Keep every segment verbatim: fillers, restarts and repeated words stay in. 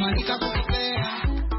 manika kupotea.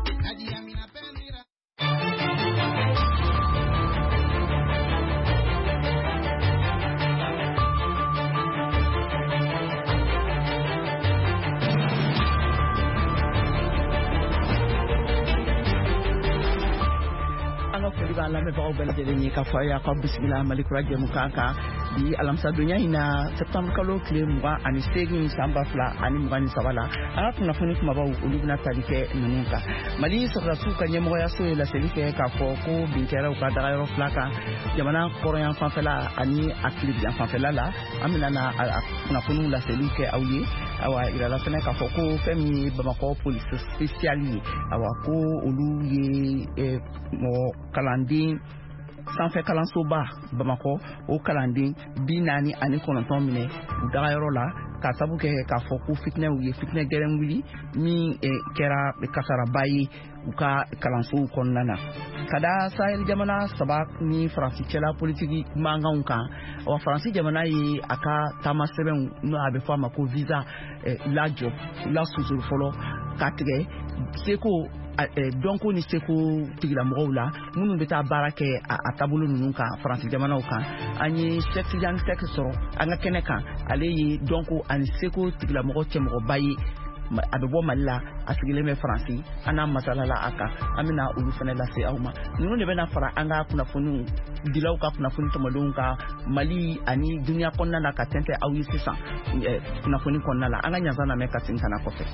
Allah me bawo bel jeli ni ka faya ka bismillah malik radio mukaka di alam sadunya ina septembre kalo kle mwa ani segi samba fla ani mwa sabala ala kuna funi kuma bawo ulubna talike nunuka mali so rasu ka nyemo ya so la selike ka fo ko binkera ka daga ro flaka jamana korean fanfela ani aklib ya fanfela la amina na kuna funu la selike awye awa ila la fena ka fo ko femi bamako police spéciali awa ko olu ye mo kalandi sanfɛ kalanso ba Bamako o kalanden bi naani ani kɔnɔntɔn minɛ u dagayɔrɔ la ka sabu kɛ k'a fɔ ko fitinɛw ye fitinɛ gɛrɛn wuli min kɛra kasaraba ye u ka kalansow kɔnɔna na ka da Sahel jamana saba ni Faransi cɛla politiki mankanw kan wa Faransi jamana ye a ka taama sɛbɛnw n'o a bɛ fɔ a ma ko visa lajɔ la susuru fɔlɔ ka tigɛ seko donko ni seko tigila mɔgɔw la minnu bɛ taa baara kɛ a taabolo ninnu kan Faransi jamanaw kan an ye Cheikh Tidiane Seck sɔrɔ an ka kɛnɛ kan ale ye donko ani seko tigila mɔgɔ cɛmɔgɔba ye a bɛ bɔ Mali la a sigilen bɛ Faransi an n'a masalala a kan an bɛna olu fana lase aw ma ninnu de bɛna fara an ka kunnafoniw dilaw ka kunnafoni tɔmɔdenw ka Mali ani duniya kɔnɔna la ka tɛntɛn aw ye sisan kunnafoni kɔnɔna la an ka ɲanzan lamɛn ka segin ka na kɔfɛ.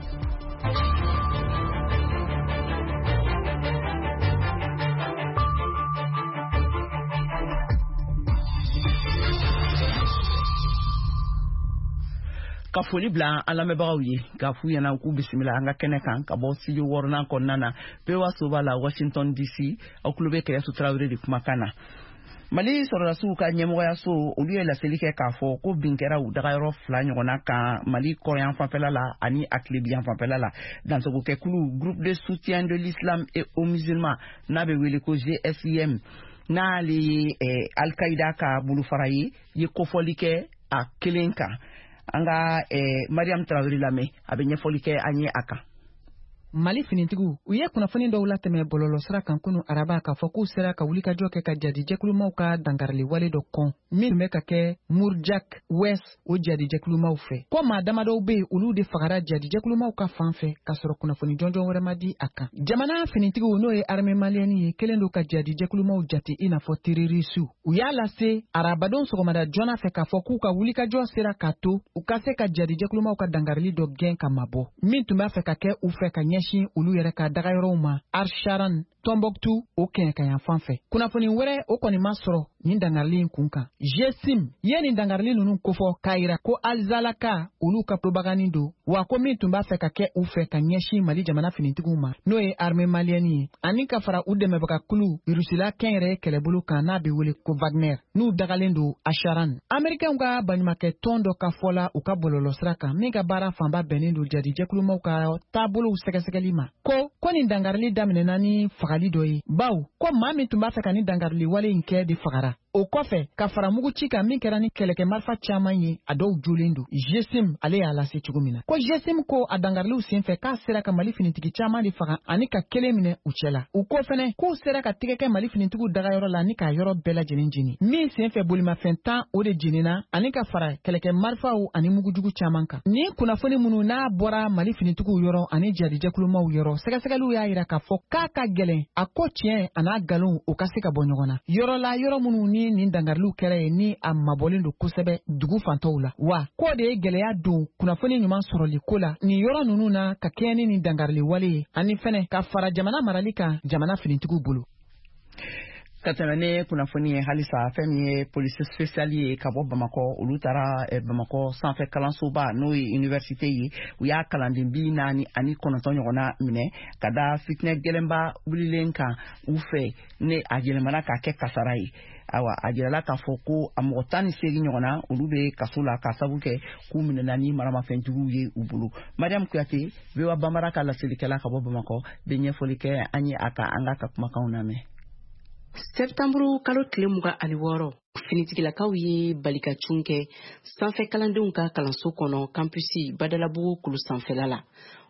Ka foli bila an lamɛnbagaw ye ka f'u ɲɛna k'u bisimila an ka kɛnɛ kan ka bɔ studio wɔɔrɔnan kɔnɔna na P O A soba la Washington D C aw tulo bɛ Kɛlɛso Tarawele de kumakan na Mali sɔrɔdasiw ka ɲɛmɔgɔyaso olu ye laseli kɛ k'a fɔ ko bin kɛra u dagayɔrɔ fila ɲɔgɔnna kan Mali kɔrɔyan fanfɛla la ani Akilebiyan fanfɛla la dansogokɛkulu Groupe de soutien de l'islam et aux musulmans n'a bɛ wele ko G S I M n'ale ye Al-Qaïda ka bolofara ye ye kofɔli kɛ a kelen kan an ka Mariam Traoré lamɛn a bɛ ɲɛfɔli kɛ an ye a kan. Mali finitigiw u ye kunnafoni dɔw latɛmɛ bɔlɔlɔ sira kan kunu araba k'a fɔ k'u sera ka wulikajɔ kɛ ka jadijɛkulumaw ka dangarili wale dɔ kɔn min tun bɛ ka kɛ Murjak West o jadijɛkulumaw fɛ ko maa damadɔw bɛ yen olu de fagara jadijɛkulumaw ka fan fɛ ka sɔrɔ kunnafoni jɔnjɔn wɛrɛ ma di a kan jamana finitigiw n'o ye armée malienne ye kelen don ka jadijɛkulumaw jate i n'a fɔ terrorisiw u y'a lase arabadenw sɔgɔmada joona fɛ k'a fɔ k'u ka wulikajɔ sera k'a to u ka se ka jadijɛkulumaw ka dangarili dɔ gɛn ka mabɔ min tun b'a fɛ ka kɛ u fɛ ka ɲɛsin olu yɛrɛ ka dagayɔrɔw ma Arsharan Tombouctou o kɛɲɛkaɲan fan fɛ kunnafoni wɛrɛ o kɔni ma sɔrɔ nin dangarili in kun kan G S I M ye nin dangarili ninnu kofɔ k'a yira ko Alzalaka olu ka propagande don wa ko min tun b'a fɛ ka kɛ u fɛ ka ɲɛsin Mali jamana finitigiw ma n'o ye armée malienne ye ani ka fara u dɛmɛbagakulu Rusila kɛnyɛrɛye kɛlɛbolo kan n'a bɛ wele ko Wagner n'u dagalen don Acharan Américains ka baɲumankɛ tɔn dɔ ka fɔla u ka bɔlɔlɔ sira kan min ka baara fanba bɛnnen don jadijɛkulumaw ka taabolow sɛgɛsɛgɛli ma ko ko nin dangarili daminɛna ni fagali dɔ ye baw ko maa min tun b'a fɛ ka ni dangarili wale in kɛ de fagara o kɔfɛ ka fara mugu ci kan min kɛra ni kɛlɛkɛ marifa caman ye a dɔw jolen don G S I M ale y'a lase cogo min na ko G S I M ko a dangariliw senfɛ k'a sera ka Mali finitigi caman de faga ani ka kelen minɛ u cɛla u ko fɛnɛ k'u sera ka tigɛ kɛ Mali finitigiw dagayɔrɔ la ani k'a yɔrɔ bɛɛ lajɛlen jeni min senfɛ bolimafɛn tan o de jenina ani ka fara kɛlɛkɛ marifaw ani mugujugu caman kan ni kunnafoni minnu n'a bɔra Mali finitigiw yɔrɔ ani jadijɛkulumaw yɔrɔ sɛgɛsɛgɛliw y'a yira k'a fɔ k'a ka gɛlɛn a ko tiɲɛ a n'a nkalon o ka se ka bɔ ɲɔgɔn na yɔrɔ la yɔrɔ minnu ni nin dangariliw kɛra ye ni a mabɔlen don kosɛbɛ dugu fantɔw la wa k'o de ye gɛlɛya don kunnafoni ɲuman sɔrɔli ko la nin yɔrɔ ninnu na ka kɛɲɛ ni nin dangarili wale ye ani fɛnɛ ka fara jamana marali kan jamana finitigiw bolo. Ka tɛmɛ ne kunnafoni ye halisa fɛn min ye police spéciale ye ka bɔ Bamakɔ olu taara Bamakɔ sanfɛ kalansoba n'o ye université ye u y'a kalanden bi naani ani kɔnɔntɔn ɲɔgɔnna minɛ ka da fitinɛ gɛlɛnba wulilen kan u fɛ ne a yɛlɛmana k'a kɛ kasara ye awa a jirala k'a fɔ ko a mɔgɔ tan ni seegin ɲɔgɔnna olu bɛ kaso la ka sabu kɛ k'u minɛna ni maramafɛnjuguw ye u bolo Mariam Kuyate V O A Banbara ka laselikɛla ka bɔ Bamakɔ bɛ ɲɛfɔli kɛ an ye a ka an ka kumakanw lamɛn. Septembre kalo tile mugan ani wɔɔrɔ finitigilakaw ye balikacun kɛ sanfɛ kalandenw ka kalanso kɔnɔ kampusi Badalabugu kulu sanfɛla la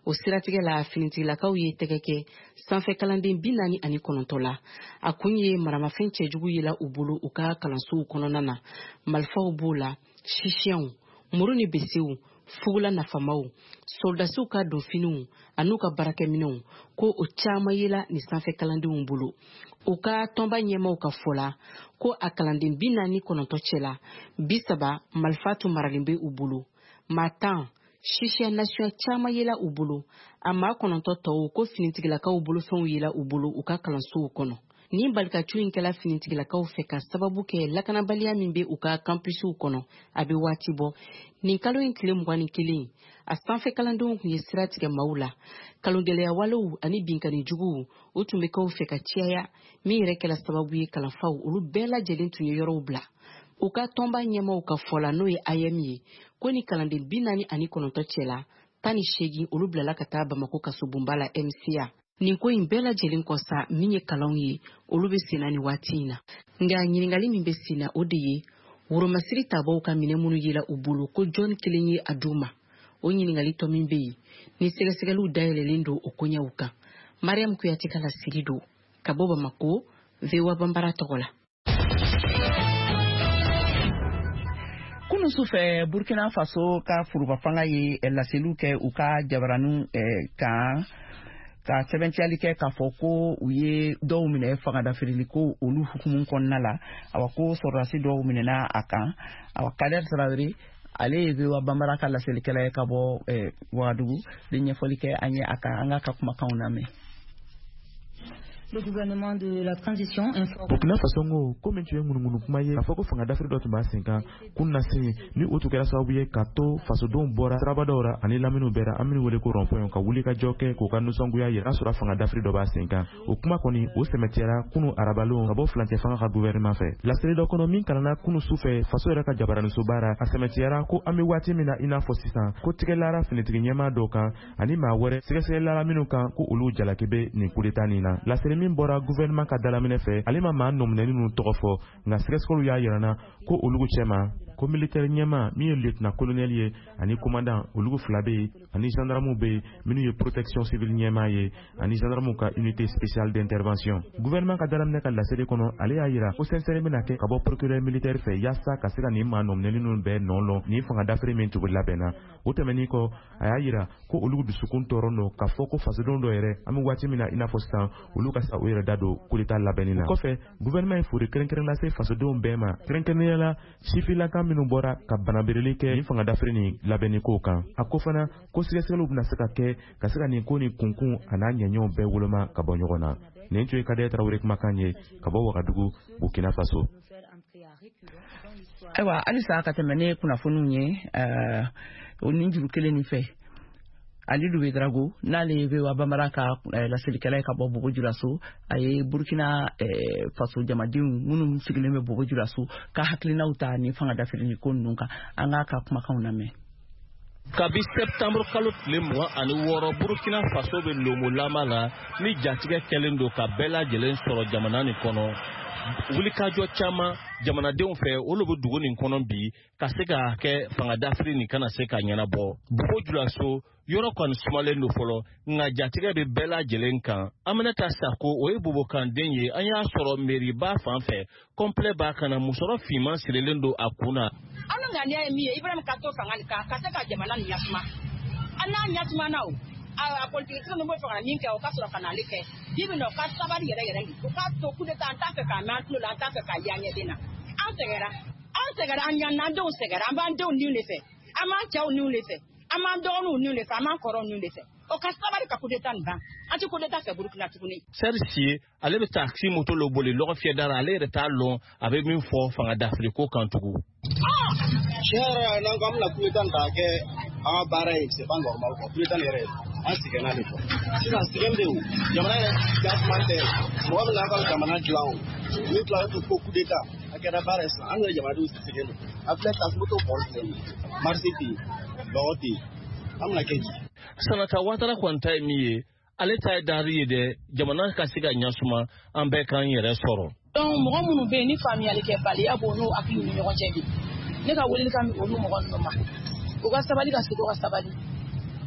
o siratigɛ la finitigilakaw ye tɛgɛ kɛ sanfɛ kalanden bi naani ani kɔnɔntɔn la a kun ye maramafɛn cɛjugu yela u bolo u ka kalansow kɔnɔna na marifaw b'o la sisiyanw muru ni besew fugula nafamaw soldasiw ka donfiniw an'u ka baarakɛminɛw ko o caman yela ni sanfɛ kalandenw bolo u ka tɔnba ɲɛmaw ka fɔ la ko a kalanden bi naani kɔnɔntɔn cɛla bi saba marifa tun maralen bɛ u bolo maa tan sisiya nasiya caman yela u bolo a maa kɔnɔntɔn tɔw ko finitigilakaw bolofɛnw yela u bolo u ka kalansow kɔnɔ nin balikacu in kɛla finitigilakaw fɛ ka sababu kɛ lakanabaliya min bɛ u ka kampusiw kɔnɔ a bɛ waati bɔ nin kalo in tile mugan ni kelen a sanfɛ kalandenw tun ye sira tigɛ maaw la kalongɛlɛya walew ani binkani juguw o tun bɛ kɛw fɛ ka ciyaya min yɛrɛ kɛla sababu ye kalanfaw olu bɛɛ lajɛlen tun ye yɔrɔw bila u ka tɔnba ɲɛmaw ka fɔ la n'o ye A M ye ko ni kalanden bi naani ani kɔnɔntɔn cɛla tan ni seegin olu bilala ka taa Bamako kasobonba la M C A nin ko in bɛɛ lajɛlen kɔsa min ye kalanw ye olu bɛ senna ni waati in na nka ɲininkali min bɛ senna o de ye woromasiri tabaw ka minɛ minnu yela u bolo ko jɔn kelen ye a d'u ma o ɲininkali tɔ min bɛ yen ni sɛgɛsɛgɛliw dayɛlɛlen don o koɲɛw kan Mariam Kuyate ka lasigi don ka bɔ Bamako V O A Bambara tɔgɔ la. Kunu sufɛ Burkina Faso ka furuba fanga ye laseliw kɛ u ka jabaranu kan ka sɛbɛntiyali kɛ k'a fɔ ko u ye dɔw minɛ fangadafirili ko olu hukumu kɔnɔna la awa ko sɔrɔdasi dɔw minɛna a kan awa Kader Traoré ale ye V O A Bambara ka laselikɛla ye ka bɔ Wagadugu de ɲɛfɔli kɛ an ye a kan an ka ka kumakanw lamɛn. Le gouvernement de la transition informe Burkina Faso ngo comme tu es munumunu kuma ye afoko fanga d'Afrique dot ba cinq kunna se ni otu kɛra sababu ye ka to fasodenw bɔra sirabadɔw ani laminu bɛra aminu wele ko rond-point ka wuli ka jɔ kɛ k'u ka nisɔngoya yira sɔrɔ fanga d'Afrique dɔ ba cinq o kuma kɔni o sɛmɛtiyara kunu arabalon ka bɔ flancɛ fanga ka gouvernement fɛ laseli dɔ kɔnɔ min kalana kunu sufɛ faso yɛrɛ ka jabaraniso baara a sɛmɛtiyara ko an bɛ waati min na i n'a fɔ sisan ko tigɛlara finitigi ɲɛmaa dɔw kan ani maa wɛrɛ sɛgɛsɛgɛlara minnu kan ko olu jalaki bɛ nin coup d'état nin na laseli min bɔra gouvernement ka dalaminɛ fɛ ale ma maa nɔminɛni ninnu tɔgɔ fɔ nka sɛgɛsɛgɛliw y'a yirana ko olugu cɛma ko militaire ɲɛma min ye lieutenant colonel ye ani commandant olugu fila bɛ yen ani gendarmew bɛ yen minnu ye protection civile ɲɛma ye ani gendarmew ka unité spéciale d'intervention gouvernement ka dalaminɛ ka laseli kɔnɔ ale y'a yira ko sɛnsɛnni bɛna kɛ ka bɔ procureur militaire fɛ yaasa ka se ka nin maa nɔminɛni ninnu bɛɛ nɔ lɔn nin fanga dafere min tugu labɛnna o tɛmɛnin kɔ a y'a yira ko olugu dusukun tɔɔrɔ don k'a fɔ ko fasodenw dɔ yɛrɛ an bɛ waati min na i n'a fɔ sisan olu ka sa o yɛrɛ da don coup d'état labɛnni na kɔfɛ gouvernement ye fori kɛrɛnkɛrɛn lase fasodenw bɛɛ ma kɛrɛnkɛrɛnnenya la sifilaka minnu bɔra ka banabereli kɛ nin fanga dafere ni labɛnni ko kan a ko fana ko sɛgɛsɛgɛliw bɛna se ka kɛ ka se ka nin ko ni kunkun a n'a ɲɛɲɛw bɛɛ woloma ka bɔ ɲɔgɔn na nin tun ye Kader Traoré kumakan ye ka bɔ Wagadugu Burkina Faso. Ayiwa halisa ka tɛmɛ ne kunnafoniw ye o nin juru kelen nin fɛ Ali Dube Drago n'ale ye V O A Bambara ka laselikɛla ye ka bɔ Bogojulaso a ye Burkina Faso jamadenw minnu sigilen bɛ Bogojulaso ka hakilinaw ta ni fanga dafiri ko ninnu kan an k'a ka kumakanw lamɛn. Kabi septembre kalo tile mugan ani wɔɔrɔ Burkina Faso bɛ lomolama la ni jatigɛ kɛlen don ka bɛɛ lajɛlen sɔrɔ jamana nin kɔnɔ wulikajɔ caman jamanadenw fɛ olu bɛ dugu nin kɔnɔ bi ka se ka kɛ fanga dafiri nin kana se ka ɲɛnabɔ Bogojulaso yɔrɔ kɔni sumalen don fɔlɔ nka jatigɛ bɛ bɛɛ lajɛlen kan Aminata Sako o ye bobokanden ye an y'a sɔrɔ mairie ba fan fɛ complet b'a kana musɔrɔ finman sirilen don a kunna. An ka ŋaniya ye min ye Ibrahima ka to fanga nin kan ka se ka jamana nin ɲasuma an n'a ɲasuma na o a politique ninnu bɛ fɛ ka min kɛ o ka sɔrɔ ka n'ale kɛ bi bi na o ka sabali yɛrɛ yɛrɛ o ka to coup d'état an t'a fɛ k'a mɛn an tulo la an t'a fɛ k'a ye an ɲɛden na an sɛgɛra an sɛgɛra an ɲan denw sɛgɛra an b'an denw niw de fɛ an b'an cɛw niw de fɛ an b'an dɔgɔninw niw de fɛ an b'an kɔrɔw niw de fɛ o ka sabali ka coup d'état nin ban an tɛ coup d'état fɛ Burkina tuguni. Serge ale bɛ taxi moto lo boli lɔgɔ fiyɛ dara ale yɛrɛ t'a lɔn a bɛ min fɔ fanga dafiri ko kan tugun. Sera n'an ko an bɛna coup d'état ta kɛ an ka baara ye c'est pas normal quoi coup d'état yɛrɛ an sɛgɛnna de quoi sisan sɛgɛn bɛ yen jamana yɛrɛ dilancement tɛ mɔgɔ min n'a ka jamana dilan o ni tila ko coup d'état a kɛra baara ye sisan an yɛrɛ jamanadenw sɛgɛn don a filɛ taxi moto bɔn filɛ nin marché tɛ yen lɔgɔ tɛ yen an bɛna kɛ ji. Sanata Ouattara kɔni ta ye min ye ale ta ye dari ye dɛ jamana ka se ka ɲasuma an bɛɛ k'an yɛrɛ sɔrɔ. Donc mɔgɔ minnu bɛ yen ni faamuyali kɛ baliya b'o n'u hakili ni ɲɔgɔn cɛ bi ne ka weleli kan olu mɔgɔ ninnu ma u ka sabali ka sigi u ka sabali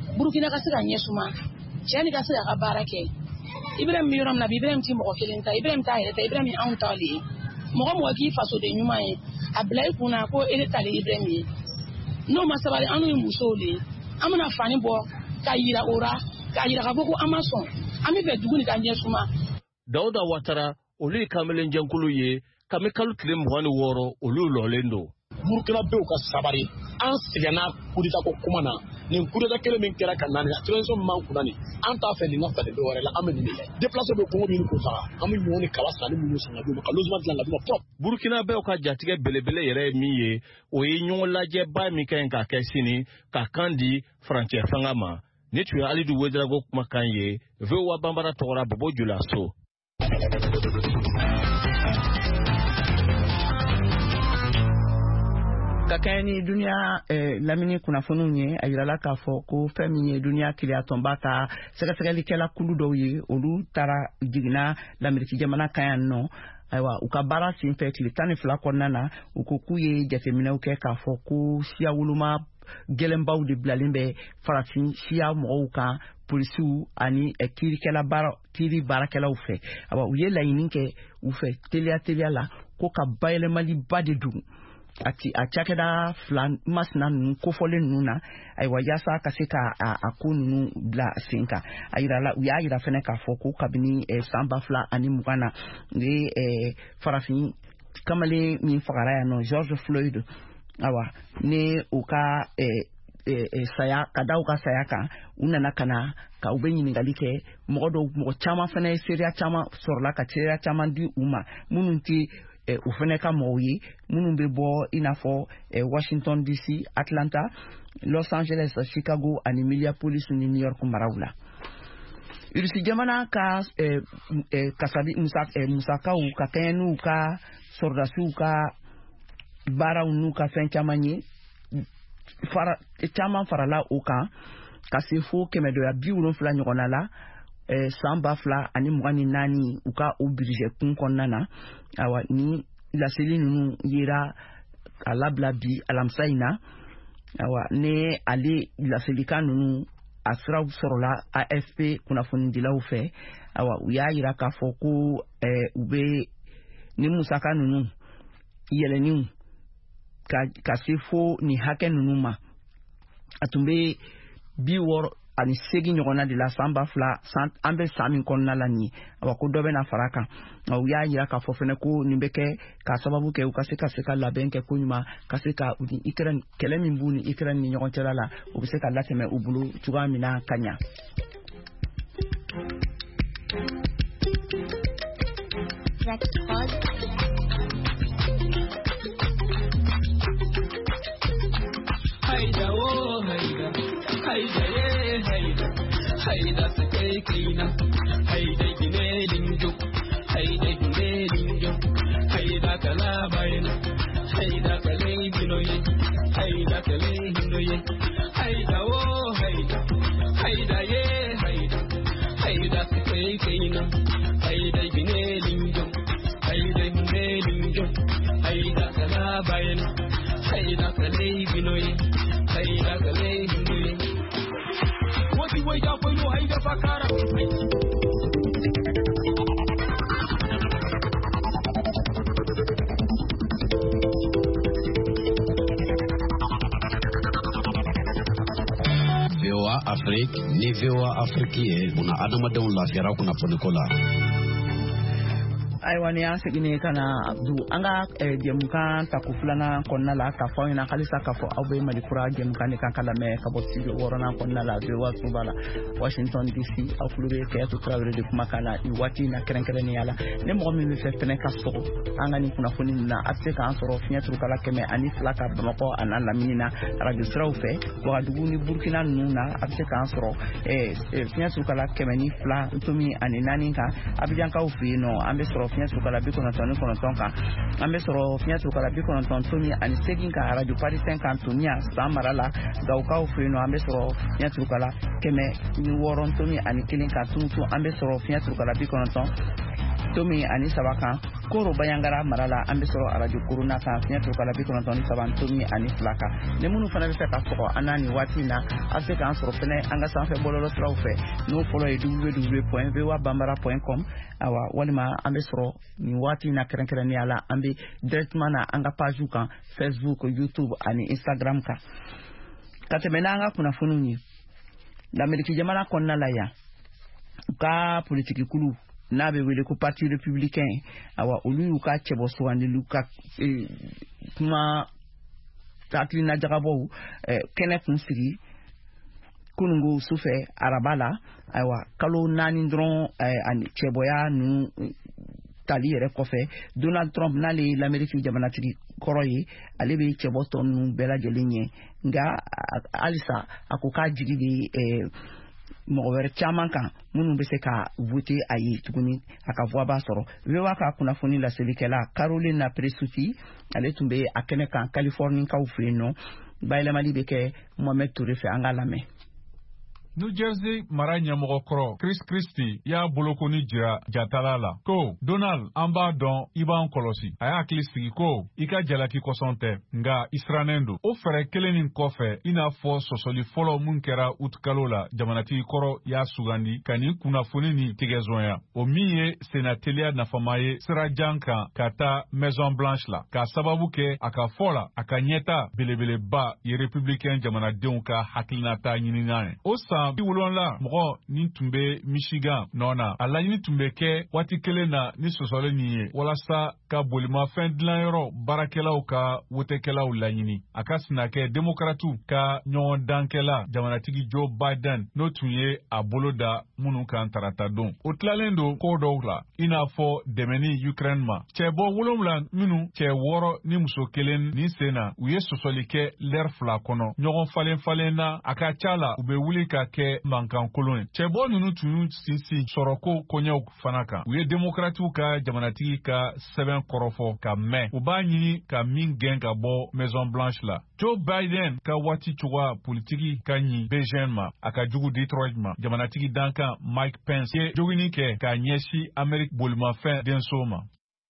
Burkina ka se ka ɲɛsuma cɛni ka se ka baara kɛ Ibrahim yɔrɔ min na Ibrahim ti mɔgɔ kelen ta Ibrahim ta yɛrɛ ta Ibrahim anw ta le mɔgɔ mɔgɔ k'i faso de ɲuman ye a bila i kunna ko e ta le Ibrahim ye n'o ma sabali anu ye musow le an bɛna fani bɔ ka yira ora ka yira ka fɔ ko an ma sɔn an bɛ fɛ dugu ni ka ɲɛsuma Dawuda Watara olu kamelen jankulu ye kami kalo tile mugan ni wɔɔrɔ olu lɔlen do Burkina bew ka sabari an sigana kudita ko kuma na nin kudita kelen min kɛra ka naani transition man kunna ni an t'a fɛ nin ka falen dɔ wɛrɛ la an bɛ nin de déplacer bɛ Congo min ko faga an bɛ ɲɔgɔn ni kaba sani minnu sɔnna d'u ma ka logement dilan ka d'u ma propre Burkina bew ka jatigɛ belebele yɛrɛ ye min ye o ye ɲɔgɔn lajɛba min ka ɲi ka kɛ sini ka kan di farancɛ fanga ma ni tun ye Alidu Wedrago kumakan ye V O A Banbara tɔgɔra Bobo Julaso ka kɛ ni duniya lamini kunnafoniw ye a yirala k'a fɔ ko fɛn min ye duniya kiriya tɔnba ka sɛgɛsɛgɛlikɛla kulu dɔw ye olu taara jiginna l'Ameriki jamana kan yan nɔ ayiwa u ka baara senfɛ tile tan ni fila kɔnɔna na u ko k'u ye jateminɛw kɛ k'a fɔ ko siya woloma gɛlɛnbaw de bilalen bɛ farafin siya mɔgɔw kan polisiw ani kirikɛla baara kiri baarakɛlaw fɛ ayiwa u ye laɲini kɛ u fɛ teliya teliya la ko ka bayɛlɛmaliba de don a cakɛda fila masina ninnu kofɔlen ninnu na ayiwa yaasa ka se ka a ko ninnu bila sen kan a yirala u y'a yira fɛnɛ k'a fɔ ko kabini san ba fila ani mugan na u ye farafin kamalen min fagara yan nɔ George Floyd awa ni u ka saya ka da u ka saya kan u nana ka na ka u bɛ ɲininkali kɛ mɔgɔ dɔw mɔgɔ caman fɛnɛ seereya caman sɔrɔla ka seereya caman di u ma minnu tɛ u fɛnɛ ka mɔgɔw ye minnu bɛ bɔ i n'a fɔ Washington D C Atlanta Los Angeles Chicago ani Minneapolis ni New York maraw la Irisi jamana ka kasabi musakaw ka kɛɲɛ n'u ka sɔrɔdasiw ka baaraw n'u ka fɛn caman ye fara caman farala o kan ka se fo kɛmɛ dɔya bi wolonfila ɲɔgɔnna la san ba fila ani mugan ni naani u ka o budget kun kɔnɔna na awa ni laseli ninnu yera a labila bi alamisa in na awa ne ale laselikan ninnu a siraw sɔrɔla A F P kunnafonidilaw fɛ awa u y'a yira k'a fɔ ko u bɛ ni musaka ninnu yɛlɛniw ka se fo ni hakɛ ninnu ma a tun bɛ bi wɔɔrɔ ani segi ɲɔgɔnna de la san ba fila an bɛ san min kɔnɔna la nin ye awa ko dɔ bɛ na fara kan u y'a yira k'a fɔ fɛnɛ ko nin bɛ kɛ ka sababu kɛ u ka se ka se ka labɛn kɛ ko ɲuman ka se ka u ni Ukraine kɛlɛ min b'u ni Ukraine ni ɲɔgɔn cɛla la u bɛ se ka latɛmɛ u bolo cogoya min na ka ɲa. Haida oh haida haida ye haida haida sake kina haida gine linjo haida gine linjo haida kala bayna haida kale binoye haida kale hinoye haida oh haida haida ye haida haida sake kina haida gine linjo haida gine linjo haida kala bayna haida kale binoye haida kale hinoye wati wai da koyo haida fakara V O A Afrique ni V O A Afrique ye una adamadenw lafiyara kunnafoniko la ayiwa ni an seginne kana Abdu an ka jɛmukan tako filanan kɔnɔna la k'a fɔ aw ɲɛna halisa k'a fɔ aw bɛ Malikura jɛmukan de kan ka lamɛn ka bɔ studio wɔɔrɔnan kɔnɔna la V O A soba la Washington D C aw tulo bɛ Kɛyatu Tarawele de kumakan na nin waati in na kɛrɛnkɛrɛnnenya la ni mɔgɔ min bɛ fɛ fɛnɛ ka sɔgɔ an ka nin kunnafoni ninnu na a bɛ se k'an sɔrɔ fiɲɛ turukala kɛmɛ ani fila ka Bamakɔ a n'a lamini na radio siraw fɛ Wagadugu ni Burukina ninnu na a bɛ se k'an sɔrɔ fiɲɛ turukala kɛmɛ ni fila ntomi ani naani kan Abijankaw fɛ yen nɔ an bɛ sɔrɔ fiɲɛ turukala bi kɔnɔntɔn ni kɔnɔntɔn kan an bɛ sɔrɔ fiɲɛ turukala bi kɔnɔntɔn tomi ani segin kan radio Parisɛn kan Tomiya san mara la Gawukaw fɛ yen nɔ an bɛ sɔrɔ fiɲɛ turukala kɛmɛ ni wɔɔrɔ tomi ani kelen kan Tumutu an bɛ sɔrɔ fiɲɛ turukala bi kɔnɔntɔn tomi ani sabakan koro bayangara marala an bɛ sɔrɔ arajo kuruna kan fiɲɛ turu kala bi kɔnɔntɔn ni saba tomi ani fila kan ni minnu fana bɛ fɛ ka sɔgɔ an n'a nin waati in na a bɛ se k'an sɔrɔ fɛnɛ an ka sanfɛ bɔlɔlɔ siraw fɛ n'o fɔlɔ ye w w w point v o a banbara point com awa walima an bɛ sɔrɔ nin waati in na kɛrɛnkɛrɛnnenya la an bɛ directement na an ka page kan Facebook YouTube ani Instagram kan ka tɛmɛ n'an ka kunnafoniw ye l'Amérique jamana kɔnɔna la yan u ka politiki kulu n'a bɛ wele ko parti républicain awa olu y'u ka cɛbɔ sugandiliw ka kuma hakilina jagabɔw kɛnɛ kun sigi kunungo sufɛ araba la ayiwa kalo naani dɔrɔn ani cɛbɔya ninnu tali yɛrɛ kɔfɛ Donald Trump n'ale ye l'Amérique jamanatigi kɔrɔ ye ale bɛ cɛbɔ tɔ ninnu bɛɛ lajɛlen ɲɛ nka halisa a ko k'a jigi de mɔgɔ wɛrɛ caman kan minnu bɛ se ka vote a ye tuguni a ka voix b'a sɔrɔ V O A ka kunnafoni laselikɛla Carolina Presutti ale tun bɛ a kɛnɛ kan Californikaw fɛ yen nɔ bayɛlɛmali bɛ kɛ Mohamed Touré fɛ an ka lamɛn. New Jersey mara ɲɛmɔgɔ kɔrɔ Chris Christie y'a bolokoni jira jatala la ko Donald an b'a dɔn i b'an kɔlɔsi a y'a hakili sigi ko i ka jalaki kɔsɔn tɛ nga i sirannen don o fɛɛrɛ kelen nin kɔfɛ i n'a fɔ sɔsɔli fɔlɔ mun kɛra ut kalo la jamanatigi kɔrɔ y'a sugandi ka nin kunnafoni ni tigɛzɔnya o min ye senateliya nafama ye sirajan kan ka taa Maison Blanche la k'a sababu kɛ a ka fɔ la a ka ɲɛta belebeleba ye républicain jamanadenw ka hakilinata ɲininan ye o san bi wolonwula mɔgɔ nin tun bɛ Michigan nɔ na a laɲini tun bɛ kɛ waati kelen na ni sɔsɔli nin ye walasa ka bolimafɛn dilanyɔrɔ baarakɛlaw ka wotekɛlaw laɲini a ka sina kɛ demokratiw ka ɲɔgɔn dankɛla jamanatigi Joe Biden n'o tun ye a bolo da minnu kan tarata don o tilalen don ko dɔw la i n'a fɔ dɛmɛni Ukraine ma cɛbɔ wolonwula minnu cɛ wɔɔrɔ ni muso kelen nin sen na u ye sɔsɔli kɛ lɛri fila kɔnɔ ɲɔgɔn falen falen na a ka ca la u bɛ wuli ka kɛ mankan kolon ye cɛbɔ ninnu tun y'u sinsin sɔrɔko koɲɛw fana kan u ye demokratiw ka jamanatigi ka sɛbɛn kɔrɔfɔ ka mɛn u b'a ɲini ka min gɛn ka bɔ Maison Blanche la Joe Biden ka waati cogoya politiki ka ɲi Beijing ma a ka jugu Detroit ma jamanatigi dankan Mike Pence ye jogini kɛ k'a ɲɛsi Amerika bolimafɛn denso ma.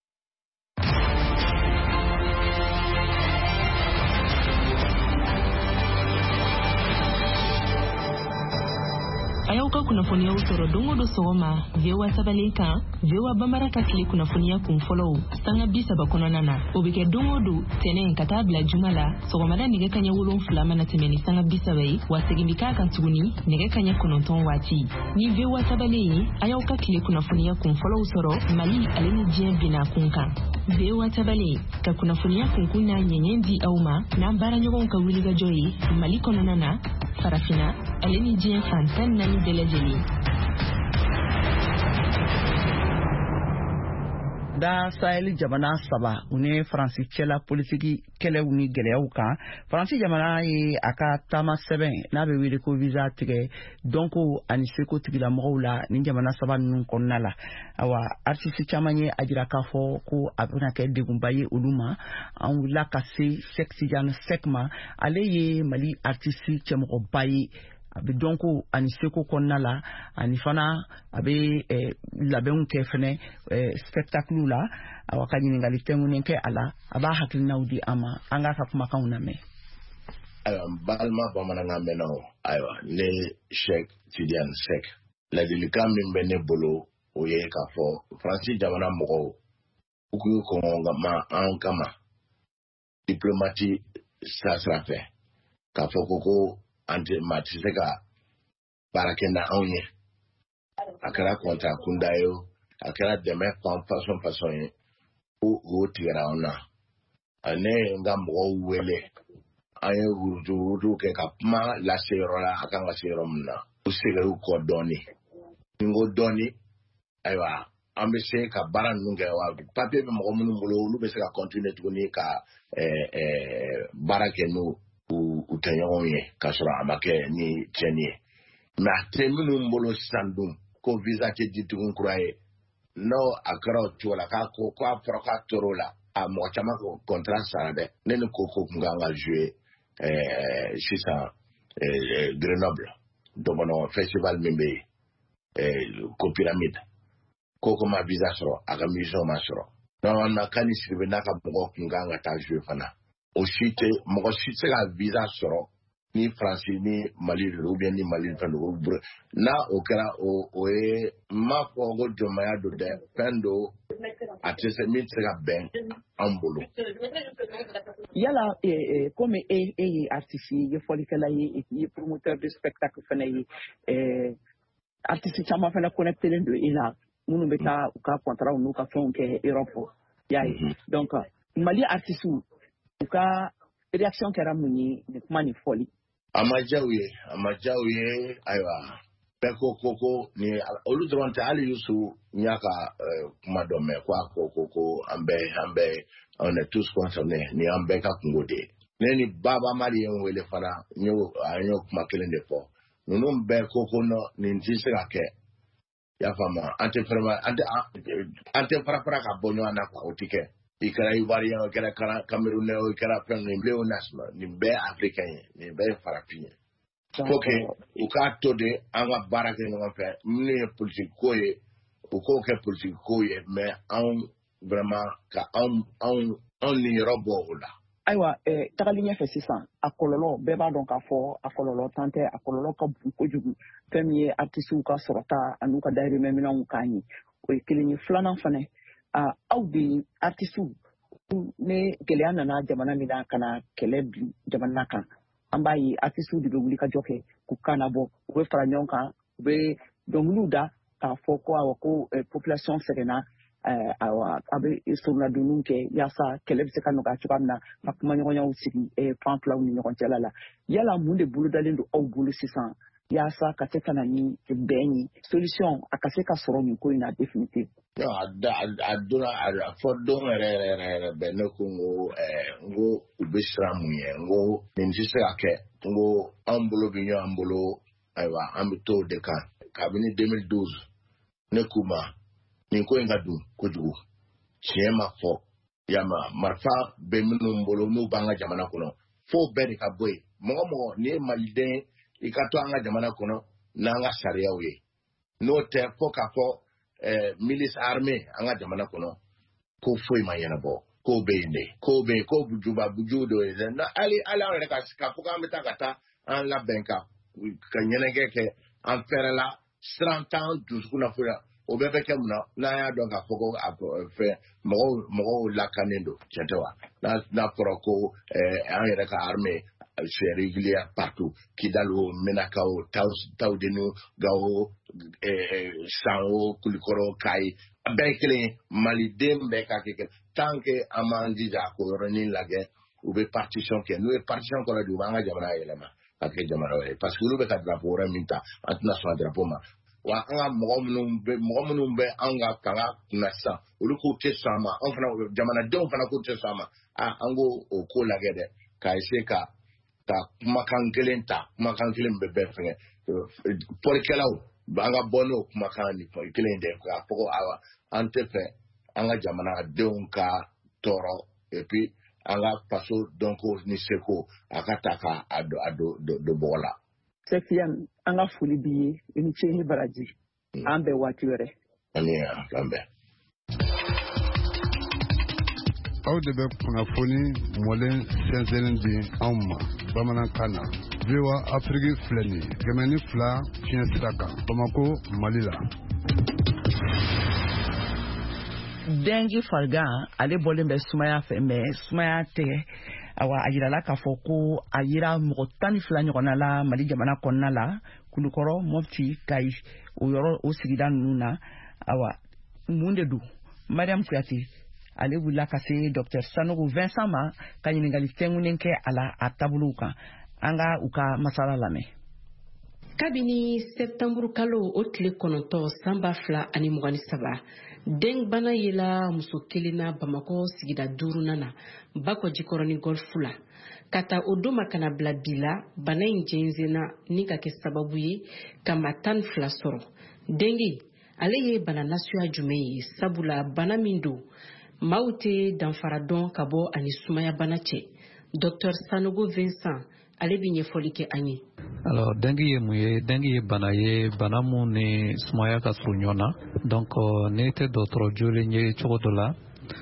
A y'aw ka kunnafoniyaw sɔrɔ don o don sɔgɔma V O A tabalen kan V O A banbara ka tile kunnafoniya kun fɔlɔw sanga bi saba kɔnɔna na o bɛ kɛ don o don tɛnɛn ka taa bila juma la sɔgɔmada nɛgɛ kaɲɛ wolonfila mana tɛmɛ ni sanga bi saba ye wa segin bi k'a kan tuguni nɛgɛ kaɲɛ kɔnɔntɔn waati ni V O A tabalen ye a y'aw ka tile kunnafoniya kun fɔlɔw sɔrɔ Mali ale ni diɲɛ binna kun kan V O A tabalen ka kunnafoniya kunkun n'a ɲɛɲɛ di aw ma n'an baaraɲɔgɔnw ka wulikajɔ ye Mali kɔnɔna na farafina ale ni diɲɛ fantan naani bɛɛ lajɛlen. Da Sahel jamana saba u ni Faransi cɛla politiki kɛlɛw ni gɛlɛyaw kan Faransi jamana ye a ka taama sɛbɛn n'a bɛ wele ko visa tigɛ dɔnko ani seko tigilamɔgɔw la ni jamana saba ninnu kɔnɔna la awa artiste caman ye a jira k'a fɔ ko a bɛna kɛ degunba ye olu ma an wulila ka se Seck Tidiane Seck ma ale ye Mali artiste cɛmɔgɔba ye a bɛ dɔn ko ani seko kɔnɔna la ani fana a bɛ labɛnw kɛ fɛnɛ spectacle la awa ka ɲininkali tɛŋunen kɛ a la a b'a hakilinaw di an ma an k'a ka kumakanw lamɛn. Ayiwa n balima bamanankan mɛnnaw ayiwa ne Seck Tidiane Seck ladilikan min bɛ ne bolo o ye k'a fɔ Faransi jamana mɔgɔw u k'u kɔn ma an kama diplomati sira fɛ k'a fɔ ko ko ante ma ti se ka baara kɛ na anw ye a kɛra kɔntan kunda ye a kɛra dɛmɛ fasɔn fasɔn ye ko o tigɛra anw na ne n ka mɔgɔw wele an ye wurutu wurutu kɛ ka kuma lase yɔrɔ la a kan ka se yɔrɔ min na u seginna u kɔ dɔɔnin ni n ko dɔɔnin ayiwa an bɛ se ka baara ninnu kɛ wa papiye bɛ mɔgɔ minnu bolo olu bɛ se ka continuer tuguni ka baara kɛ n'u u tɛ ɲɔgɔn ye k'a sɔrɔ a ma kɛ ni tiɲɛni ye mɛ a tɛ minnu bolo sisan dun ko visa tɛ di tugun kura ye n'o a kɛra o cogo la k'a ko k'a fɔra k'a tor'o la a mɔgɔ caman ko contrat sara dɛ ne ni ko ko kun kan ka jouer sisan Grenoble dɔbɔnɔ festival min bɛ yen ko pyramide koko ma visa sɔrɔ a ka mission ma sɔrɔ donc na kani siribe n'a ka mɔgɔ kun kan ka taa jouer fana o si tɛ mɔgɔ si tɛ ka visa sɔrɔ ni France ni Mali ou bien ni Mali fɛn do na o kɛra o o ye ma fɔ ko jɔnmaya do dɛ fɛn do a tɛ se min tɛ ka bɛn an bolo yala comme e e ye artiste ye fɔlikɛla ye ye promoteur de spectacle fana ye artiste caman fana connectelen do i la minnu bɛ taa u ka contrat n'u ka fɛnw kɛ Europe y'a ye donc Mali artiste u ka réaction kɛra mun ye ni kuma ni fɔli a ma diya u ye a ma diya u ye ayiwa bɛɛ ko ko ko ni olu dɔrɔn tɛ hali Yusu n y'a ka kuma dɔ mɛn ko a ko ko ko an bɛɛ an bɛɛ on est tous concernés ni an bɛɛ ka kungo de ye ne ni Baba Mali ye n wele fana n y'o an y'o kuma kelen de fɔ ninnu bɛɛ ko ko nɔ nin tɛ se ka kɛ y'a faamu an tɛ fɛrɛ an tɛ an tɛ fara fara ka bɔ ɲɔgɔn na o tɛ kɛ i kɛra Ivoirien o kɛra Camerounais o kɛra fɛn nin bɛɛ national nin bɛɛ africain ye nin bɛɛ farafin ye faut que u k'a to de an ka baara kɛ ɲɔgɔn fɛ minnu ye politique ko ye u k'o kɛ politique ko ye mais anw vraiment ka anw anw anw niyɔrɔ bɔ o la. Ayiwa tagali ɲɛfɛ sisan a kɔlɔlɔ bɛɛ b'a dɔn k'a fɔ a kɔlɔlɔ tan tɛ a kɔlɔlɔ ka bon kojugu fɛn min ye artistes ka sɔrɔta an'u ka dahirimɛ minɛnw k'a ɲɛ o ye kelen ye filanan fana aw de artistes ne gɛlɛya nana jamana min na ka na kɛlɛ bi jamana kan an b'a ye artistes de bɛ wuli ka jɔ kɛ k'u kan bɔ u bɛ fara ɲɔgɔn kan u bɛ dɔnkiliw da k'a fɔ ko awɔ ko population sɛgɛnna awɔ a bɛ soroladoninw kɛ yaasa kɛlɛ bɛ se ka nɔgɔya cogoya min na ka kuma ɲɔgɔnyaw sigi fan filaw ni ɲɔgɔn cɛla la yala mun de bolodalen don aw bolo sisan yaasa ka se ka na ni bɛn ye solution a ka se ka sɔrɔ nin ko in na définitive. a donna a fɔ don yɛrɛ yɛrɛ yɛrɛ bɛn ne ko n ko n ko u bɛ siran mun ye n ko nin tɛ se ka kɛ n ko an bolo bɛ ɲɔgɔn bolo ayiwa an bɛ to o de kan kabini deux mille douze ne k'u ma nin ko in ka dun kojugu tiɲɛ ma fɔ yama marifa bɛ minnu bolo n'u b'an ka jamana kɔnɔ fo bɛɛ de ka bɔ yen mɔgɔ mɔgɔ n'i ye maliden i ka to an ka jamana kɔnɔ n'an ka sariyaw ye n'o tɛ fo k'a fɔ milice armée an ka jamana kɔnɔ ko foyi ma ɲɛnabɔ ko bɛ yen de ko bɛ yen ko bujuba buju dɔ ye dɛ hali hali an yɛrɛ ka k'a fɔ k'an bɛ taa ka taa an labɛn ka ka ɲɛnajɛ kɛ an fɛrɛla siran t'an dusukun na foyi la o bɛɛ bɛ kɛ mun na n'an y'a dɔn k'a fɔ ko a fɛn mɔgɔw mɔgɔw lakanen don tiɲɛ tɛ wa n'a fɔra ko an yɛrɛ ka armée c'est régulier partout Kidalo, Menakao, Taudenu, Gao, Sao, Kulikoro, Kai, Bekele, Malidem, Beka, tant que Amandi Jako, Renin Lagé, ou des partitions qui nous est partition qu'on a du Manga Jamana Elema, à Jamara, parce que nous avons un drapeau, Minta, international drapeau. Wa anga mɔgɔ minnu bɛ an ka fanga kunna sisan olu k'u tɛ sɔn a ma an fana jamanadenw fana k'u tɛ sɔn a ma a an k'o o ko lajɛ dɛ k'a essayer ka ka kumakan kelen ta kumakan kelen bɛ bɛɛ fɛngɛ fɔlikɛlaw an ka bɔ n'o kumakan ni kelen de k'a fɔ ko awa an tɛ fɛ an ka jamanadenw ka tɔɔrɔ et puis an ka faso dɔnko ni seko a ka ta ka a do a do do bɔgɔ la. Sefiane an ka foli b'i ye i ni ce ni baraji an bɛɛ waati wɛrɛ. Ani an bɛɛ. Aw de bɛ kunnafoni mɔlen sɛnsɛnnen di anw ma bamanankan na V O A Afrique filɛ nin ye kɛmɛ ni fila fiɲɛ sira kan Bamako Mali la. Dengi Farigan ale bɔlen bɛ sumaya fɛ mais sumaya tɛ awa a yirala k'a fɔ ko a yira mɔgɔ tan ni fila ɲɔgɔnna la Mali jamana kɔnɔna la Kulukɔrɔ Mopti Kayi o yɔrɔ o sigida ninnu na awa mun de don Mariam Kuyate ale wulila ka se Docteur Sanogo Vincent ma ka ɲininkali tɛŋunen kɛ a la a taabolow kan an ka u ka masala lamɛn. Kabini septembre kalo o tile kɔnɔntɔn san ba fila ani mugan ni saba dengbana yela muso kelen na Bamako sigida duurunan na Bakɔ Jikɔrɔ ni Golfu la ka ta o don ma kana bila bi la bana in jɛnsɛnna ni ka kɛ sababu ye ka maa tan ni fila sɔrɔ. Dengi ale ye bana nasuya jumɛn ye sabula bana min don maaw tɛ danfara dɔn ka bɔ ani sumaya bana cɛ. Docteur Sanogo Vincent ale bɛ ɲɛfɔli kɛ an ye. Alors dengue ye mun ye dengue ye bana ye bana mun ni sumaya ka surun ɲɔgɔn na donc ne tɛ dɔgɔtɔrɔ jolen ye cogo dɔ la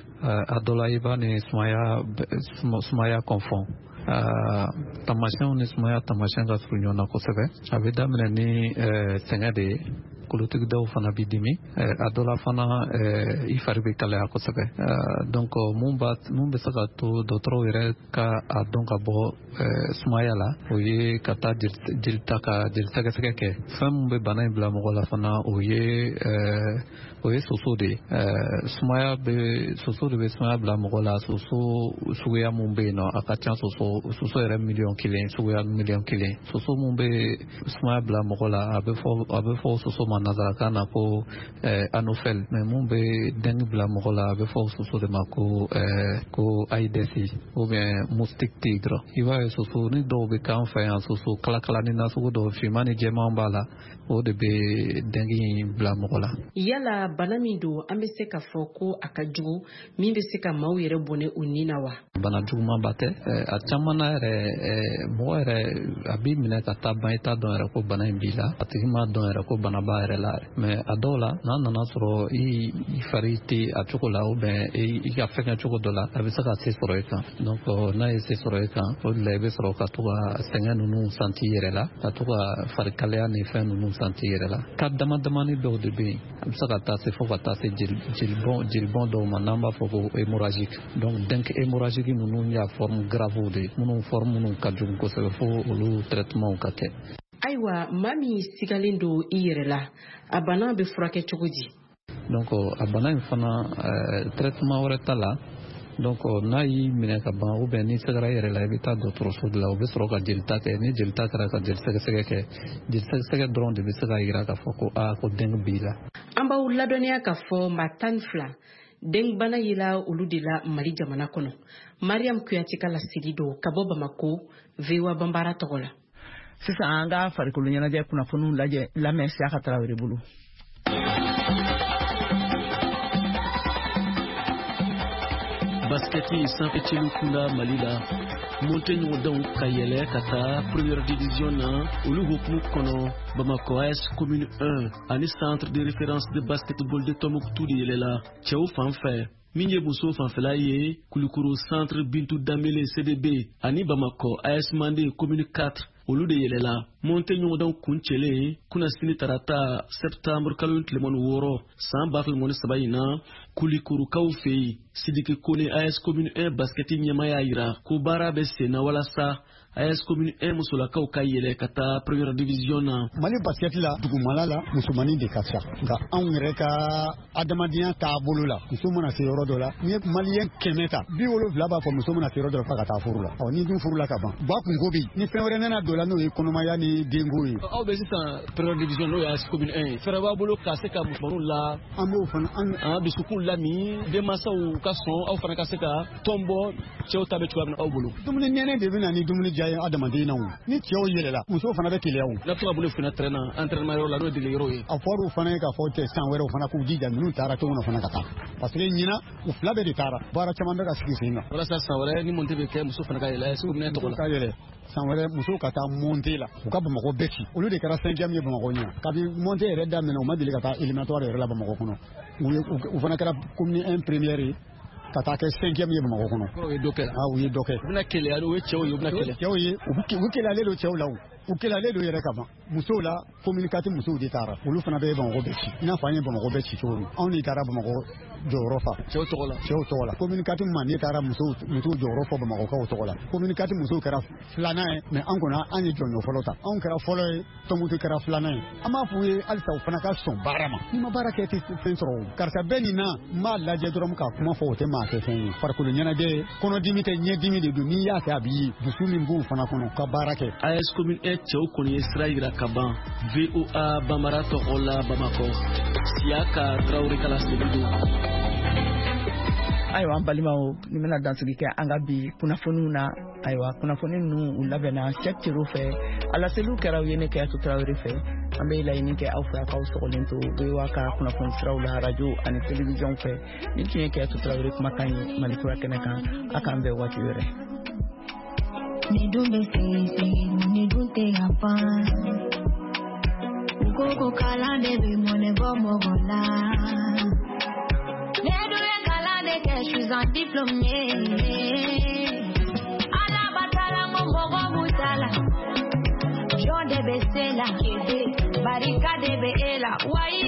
a dɔ la i b'a ni sumaya sumaya confond tamasiyɛnw ni sumaya tamasiyɛn ka surun ɲɔgɔn na kosɛbɛ a bɛ daminɛ ni sɛgɛn de ye kolotigidaw fana bɛ dimi a dɔ la fana i fari bɛ kalaya kosɛbɛ donc mun b'a mun bɛ se ka to dɔgɔtɔrɔw yɛrɛ ka a dɔn ka bɔ sumaya la o ye ka taa jeli ta ka jeli sɛgɛsɛgɛ kɛ fɛn mun bɛ bana in bila mɔgɔ la fana o ye o ye soso de ye sumaya bɛ soso de bɛ sumaya bila mɔgɔ la soso suguya mun bɛ yen nɔ a ka ca soso soso yɛrɛ miliyɔn kelen suguya miliyɔn kelen soso mun bɛ sumaya bila mɔgɔ la a bɛ fɔ a bɛ fɔ soso ma nazarakan na ko anofɛl mais mun bɛ dengue bila mɔgɔ la a bɛ fɔ soso de ma ko ko aïdesi ou bien moustique tigre i b'a ye soso ni dɔw bɛ k'an fɛ yan soso kalakalani na sugu dɔw finman ni jɛman b'a la o de bɛ dengue in bila mɔgɔ la. Yala bana min don an bɛ se ka fɔ ko a ka jugu min bɛ se ka maaw yɛrɛ bɔnɛ u ni na wa? Bana juguman ba tɛ a caman na yɛrɛ mɔgɔ yɛrɛ a b'i minɛ ka taa ban i t'a dɔn yɛrɛ ko bana in b'i la a tigi m'a dɔn yɛrɛ ko bana b'a yɛrɛ la mais a dɔw la n'a nana sɔrɔ i fari tɛ a cogo la ou bien i ka fɛnkɛ cogo dɔ la a bɛ se ka se sɔrɔ i kan donc n'a ye se sɔrɔ i kan o de la i bɛ sɔrɔ ka to ka sɛgɛn ninnu santi i yɛrɛ la ka to ka farikalaya ni fɛn ninnu santi i yɛrɛ la ka dama damani dɔw de bɛ yen a bɛ se ka taa se fo ka taa se jelibɔn jelibɔn dɔw ma n'an b'a fɔ ko hémorragique donc dengue hémorragique ninnu y'a forme grave de minnu forme minnu ka jugu kosɛbɛ fo olu traitement ka kɛ. Ayiwa maa min sigalen don i yɛrɛ la a bana bɛ furakɛ cogo di? donc a bana in fana traitement wɛrɛ t'a la donc n'a y'i minɛ ka ban ou bien n'i sɛgɛra i yɛrɛ la i bɛ taa dɔgɔtɔrɔso de la u bɛ sɔrɔ ka jelita kɛ ni jelita kɛra ka jeli sɛgɛsɛgɛ kɛ jeli sɛgɛsɛgɛ dɔrɔn de bɛ se k'a jira k'a fɔ ko aa ko dengue b'i la. An b'aw ladɔnniya k'a fɔ maa tan ni fila dengue bana yela olu de la Mali jamana kɔnɔ. Mariam Kuyate ka laseli don ka bɔ Bamako V O A Banbara tɔgɔ la. Sisan an ka farikolo ɲɛnajɛ kunnafoniw lajɛ lamɛn Siyaka Tarawele bolo. Basketi sanfɛ celu kunda Mali la monte ɲɔgɔndanw ka yɛlɛ ka taa première division na olu hukumu kɔnɔ Bamako A S commune un ani centre de référence de basketball de Tombouctou de yɛlɛla cɛw fan fɛ min ye muso fanfɛla ye Kulukoro centre Bintu Dambele C D B ani Bamako A S Mandé commune quatre olu de yɛlɛla monte ɲɔgɔndanw kuncɛlen kunnasini tarata septembre kalo tilemani wɔɔrɔ san ba fila ni saba in na Kulikurukaw fɛ yen Sidiki Kone A S commune un basketi ɲɛma y'a jira ko baara bɛ sen na walasa A S commune un musolakaw ka yɛlɛ ka taa première division na. Mali basketi la dugumala la musomani de ka ca nka anw yɛrɛ ka adamadenya taabolo la muso mana se yɔrɔ dɔ la ni ye maliyɛn kɛmɛ ta bi wolonwula b'a fɔ muso mana se yɔrɔ dɔ la f'a ka taa furu la ɔ ni dun furu la ka ban ba kunko bɛ yen ni fɛn wɛrɛ nana don la n'o ye kɔnɔmaya ni denko ye. Aw bɛ sisan première division n'o ye A S commune un ye fɛɛrɛ b'a bolo ka se ka musomaninw la an b'o fana an dusukun lami denmansaw ka sɔn aw fana ka se ka tɔn bɔ cɛw ta bɛ cogoya min na aw bolo. Dumuni nɛnɛ de bɛ na ni dumuni diya ye adamaden na ni cɛw yɛlɛla musow fana bɛ keleya o. n'a tora bolo fana tɛrɛnna entraînement yɔrɔ la n'o ye dege yɔrɔ ye. a fɔra u fana ye k'a fɔ cɛ san wɛrɛw fana k'u jija minnu taara cogo min fana ka taa parce que ɲina u fila bɛɛ de taara baara caman bɛ ka sigi sen kan. walasa san wɛrɛ ni monte bɛ kɛ muso fana ka yɛlɛ segu minɛ tɔgɔ la. ka yɛlɛ san wɛrɛ musow ka taa monte la u ka Bamako bɛɛ ci olu de kɛra cinquième ye Bamako ɲina kabi monte yɛrɛ daminɛ u ma deli ka taa éliminatoire yɛrɛ la Bamako kɔnɔ u fana kɛra commune un première ye ka taa kɛ cinquième ye Bamako kɔnɔ. o ye dɔ kɛ. ah u ye dɔ kɛ. u bɛna keleya o ye cɛw ye u bɛna keleya. cɛw ye u keleyalen don cɛw la o u keleyalen don yɛrɛ ka ban musow la commune quatre musow de taara olu fana bɛ Bamako bɛɛ ci i n'a fɔ an ye Bamako bɛɛ ci cogo min anw de taara Bamako jɔyɔrɔ fa. cɛw tɔgɔ la. cɛw tɔgɔ la commune quatre ma ne taara musow musow jɔyɔrɔ fɔ Bamakokaw tɔgɔ la commune quatre musow kɛra filanan ye mais an kɔni an ye jɔnjɔ fɔlɔ ta anw kɛra fɔlɔ ye Tɔnbukutu kɛra filanan ye an b'a f'u ye halisa u fana ka sɔn baara ma n'i ma baara kɛ tɛ fɛn sɔrɔ o karisa bɛɛ nin na n b'a lajɛ dɔrɔn ka kuma fɔ o tɛ maa kɛ fɛn ye farikolo ɲɛnajɛ kɔnɔdimi tɛ ɲɛdimi de don n'i y'a kɛ a b'i ye dusu min b'u fana kɔnɔ ka baara kɛ. A S commune un cɛw kɔni ye sira yira ka ban V O A Banbara tɔgɔ la Bamako Siyaka Tarawele ka laseli don. ayiwa an balimaw ni bɛna dansigi kɛ an ka bi kunnafoniw na ayiwa kunnafoni ninnu u labɛnna Sɛki Tero fɛ a laseliw kɛra u ye ne Kɛyatu Tarawele fɛ an bɛ laɲini kɛ aw fɛ a k'aw sɔgɔlen to V O A ka kunnafoni siraw la radio ani télévision fɛ ni tun ye Kɛyatu Tarawele kumakan ye Mali kura kɛnɛ kan a k'an bɛn waati wɛrɛ. ni dumbe sese ni dunte hapan ukoko kalande be mone gomo gola ne duye kalande que je suis en diplômé ala batala mo mogo butala John de Besela barika de Beela